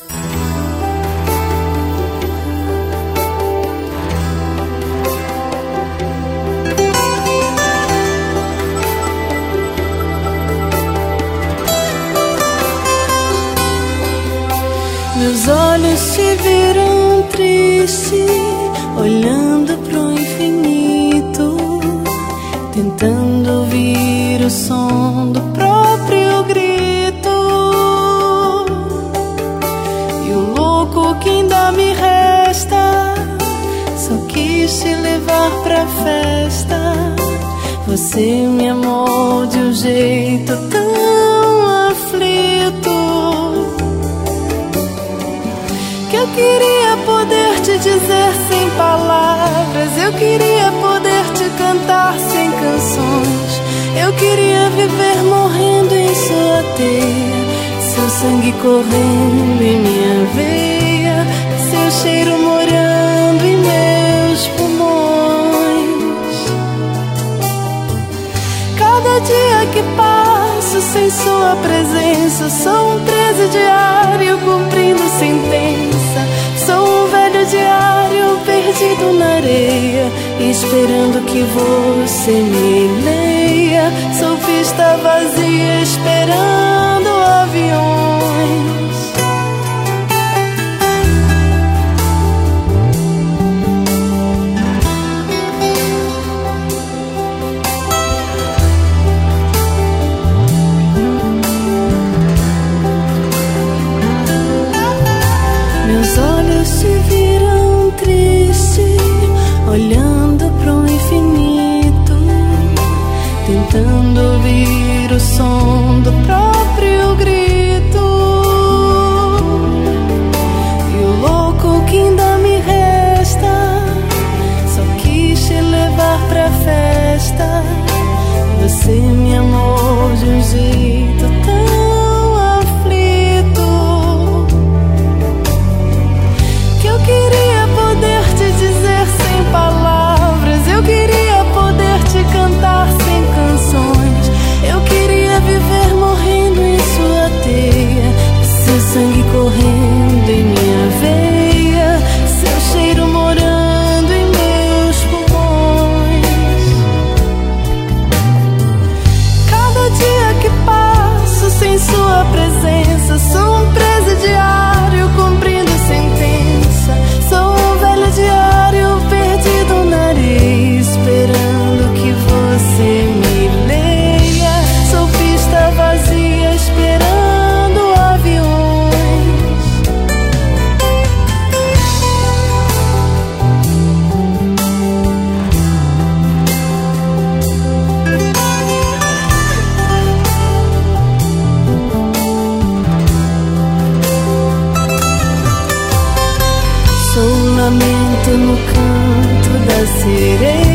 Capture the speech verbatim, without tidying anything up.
Meus olhos te viram triste, olhando pro infinito, tentando ouvir o som do próprio grito. E o louco que ainda me resta, só quis te levar pra festa. Você me amou de um jeito tão aflito, que eu queria poder te dizer sem palavras, eu queria poder te cantar sem canções, eu queria viver morrendo em sua teia, seu sangue correndo em minha veia, seu cheiro morando em meus pulmões. Cada dia que passo sem sua presença, sou um preso diário cumprindo sentença. Sou um velho diário perdido na areia, esperando que você me leia. Sou pista vazia esperando aviões. Meus olhos te viram triste, olhando pro infinito, tentando ouvir o som do próprio grito. E o louco que ainda me resta, só quis te levar pra festa. Você me amou de um jeito tão aflito, que eu queria poder te dizer sem palavras, eu queria poder te cantar sem canções, eu queria viver morrendo em sua teia, seu sangue correndo em minha veia, seu cheiro morando em meus pulmões. Cada dia que passo sem sua presença, sou um preso diário cumprindo sentença. Sou um velho diário perdido na areia, esperando que você me leia. Sou pista vazia esperando aviões. Sou um lamento no canto da sereia.